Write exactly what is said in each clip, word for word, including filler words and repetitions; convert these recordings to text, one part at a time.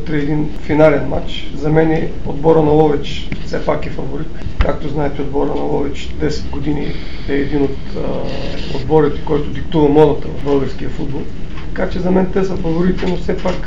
утре един финален матч. За мен е отбора на Ловеч все пак е фаворит. Както знаете, отбора на Ловеч десет години е един от а, отборите, който диктува модата в българския футбол. Така че за мен те са фаворити, но все пак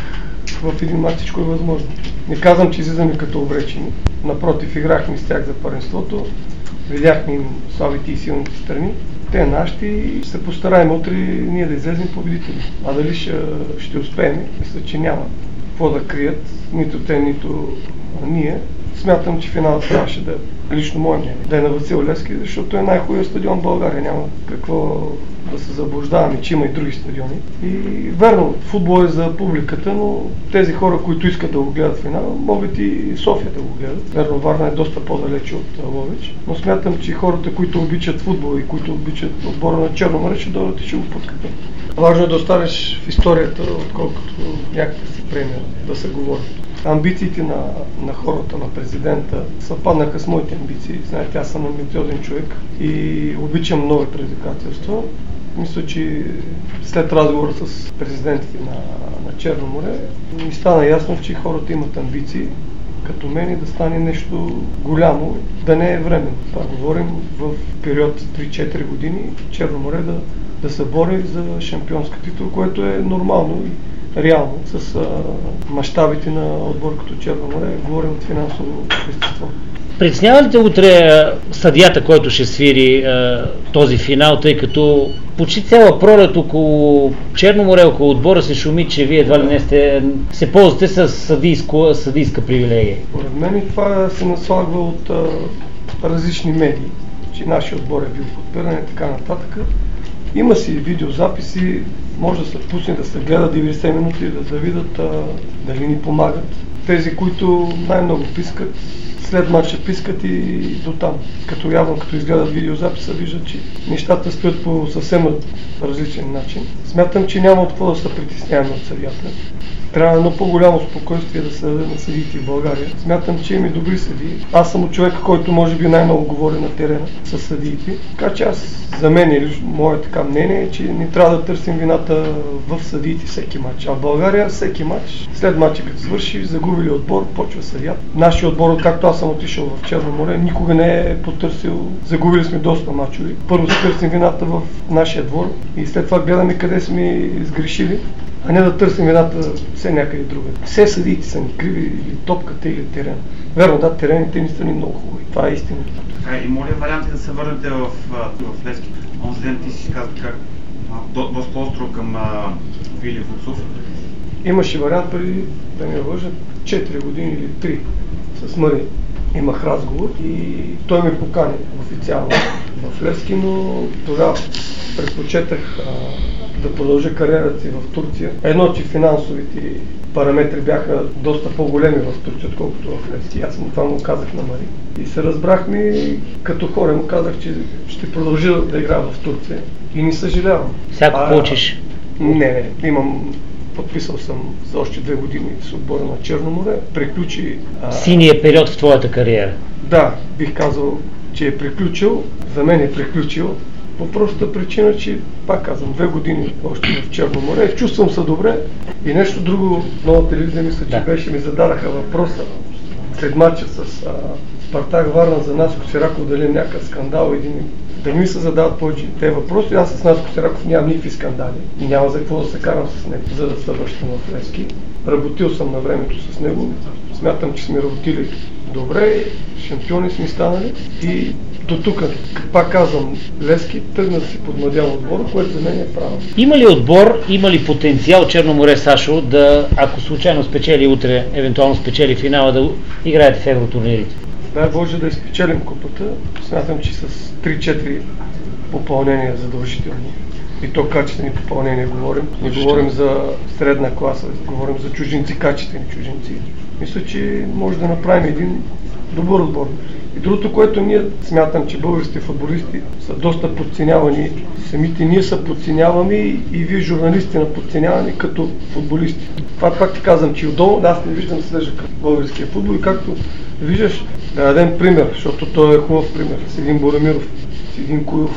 в един матч всичко е възможно. Не казвам, че излизаме като обречени. Напротив, играхме с тях за първенството. Видяхме им слабите и силните страни. Те нашите и се постараем утре ние да излезем победители. А дали ще, ще успеем, мисля, че няма какво да крият, нито те, нито ние. Смятам, че финалът трябваше да, лично мое мнение, да е на Васил Левски, защото е най-хубавият стадион в България. Няма какво да се заблуждаваме, че има и други стадиони. И верно, футбол е за публиката, но тези хора, които искат да го гледат финал, могат и София да го гледат. Верно, Варна е доста по-далече от Ловеч, но смятам, че хората, които обичат футбол и които обичат отбора на Черно море, ще дойдат и ще го подкрепят. Важно е да останеш в историята, отколкото някаква си премия да се говори. Амбициите на, на хората, на президента, съвпаднаха с моите амбиции. Знаете, аз съм амбициозен човек и обичам нови предизвикателства. Мисля, че след разговора с президентите на, на Черно море ми стана ясно, че хората имат амбиции като мен да стане нещо голямо, да не е временно. Това говорим в период три-четири години Черно море да, да се бори за шампионска титул, което е нормално и реално с а, мащабите на отбор като Черно море, говорим от финансово естество. Притеснява ли те утре съдията, който ще свири а, този финал, тъй като почти цяла пролет около Черно море, около отбора се шуми, че вие едва ли не сте, се ползвате с съдийско, съдийска привилегия? Поред мен това се наслагва от а, различни медии, че нашия отбор е бил подпиран и така нататък. Има си видеозаписи, може да се пусне да се гледа деветдесет минути, да, да видят а, дали ни помагат. Тези, които най-много пискат, след матча пискат и до там. Като явно, като изгледат видеозаписа, виждат, че нещата стоят по съвсем различен начин. Смятам, че няма от какво да се притесняваме от съдията. Трябва едно по-голямо спокойствие да се даде на съдиите в България. Смятам, че има и добри съдии. Аз съм човек, който може би най-много говори на терена с съдиите. Така че аз, за мен или мое така мнение е, че не трябва да търсим вината в съдиите всеки матч. А в България всеки матч, след матча като свърши, загубили отбор, почва съдия. Нашия отбор, както аз съм отишъл в Черно море, никога не е потърсил. Загубили сме доста мачове. Първо се търсим вината в нашия двор и след това гледаме къде сме сгрешили, а не да търсим вината все някъде друга. Все съдиите са ни криви, или топката, или терен. Верно, да, терените ни са ни много хубави. Това е истината. Така, има ли варианти да се върнете в, в Левски? Онзи ден ти си каза как до, доста остро към а, Вили Вуцов. Имаше вариант преди, да не лъжа, четири години или три с Мари. Имах разговор и той ме покани официално в Левски, но тогава предпочетах а, да продължа кариерата си в Турция. Едно, че финансовите параметри бяха доста по-големи в Турция, отколкото в Левски. Аз му това му казах на Мари. И се разбрахме и като хора му казах, че ще продължа да играя в Турция. И не съжалявам. Всяко получиш? Не, не. Имам подписал съм за още две години с отбора на Черно море. Приключи... А... Синия период в твоята кариера? Да, бих казал, че е приключил. За мен е приключил. По простата причина, че, пак казвам, две години още в Черно море. Чувствам се добре. И нещо друго, нова телевизия мисля, че да. беше, ми зададаха въпроса след матча с а, Спартак Варна за Наско Сираков, дали някакъв скандал, един, да ми се задават повече те въпроси. Аз с Наско Сираков нямам никакви скандали и няма за какво да се карам с него, за да се връщам в Левски. Работил съм на времето с него, смятам, че сме работили добре, шампиони сме станали и до тук, пак казвам, Левски тръгна да си подмладява отбора, което за мен е право. Има ли отбор, има ли потенциал Черно море, Сашо, да, ако случайно спечели утре, евентуално спечели финала, да играете в евротурнирите? Дай Боже да изпечелим купата. Смятам, че с три-четири попълнения задължителни. И то качествени попълнения говорим. Не говорим за средна класа, говорим за чужденци, качествени чужденци. Мисля, че може да направим един добър отбор. И другото, което ние смятам, че българските футболисти са доста подценявани. Самите ние са подценявани и вие журналисти на подценявани като футболисти. Това пак ти казвам, че отдолу аз не виждам слежа към българския футбол и както виждаш, да дадем пример, защото той е хубав пример. С един Боремиров, с един Куев,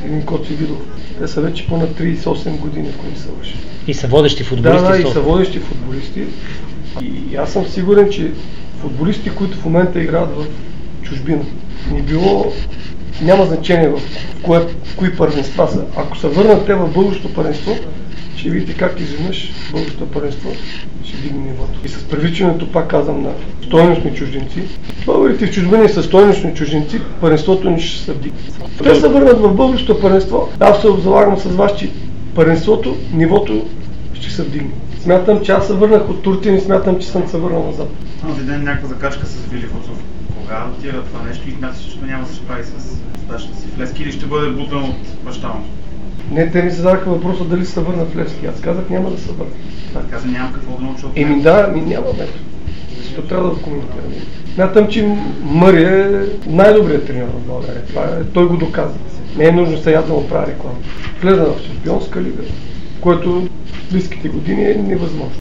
един Коци Видов. Те са вече по-над трийсет и осем години, ако не се лъжа. И са водещи футболисти. Да, да, и са водещи футболисти. И аз съм сигурен, че футболисти, които в момента играят в чужбина, не било, няма значение в, кое, в кои първенства са. Ако се върнат те в българското първенство, ще видите как изведнъж българското първенство ще дигне нивото. И с привличането, пак казвам, на стойностни чужденци, българите в чужбина са стойностни чужденци, първенството ни ще се вдигне. Те се върнат в българското първенство, аз се залагам с вас, че първенството, нивото ще се вдигне. Смятам, че аз се върнах от Турция и смятам, че съм се върнал назад. Този ден някаква закачка с Вили Вуцов. Кога отира това нещо и смяташ, че няма да се справи с дачата си в Левски или ще бъде бутан от баща му? Не, те ми зададаха въпроса дали се върна в Левски. Аз казах, няма да се върна. Каза, нямам какво да науча от Еми да, ми няма метод. Защото трябва да го коментираме. Смятам, че Мъри е най-добрият тренер в България. Това е, той го доказва. Не е нужно сега да му прави реклама. Влезна в Шампионска лига, което в близките години е невъзможно.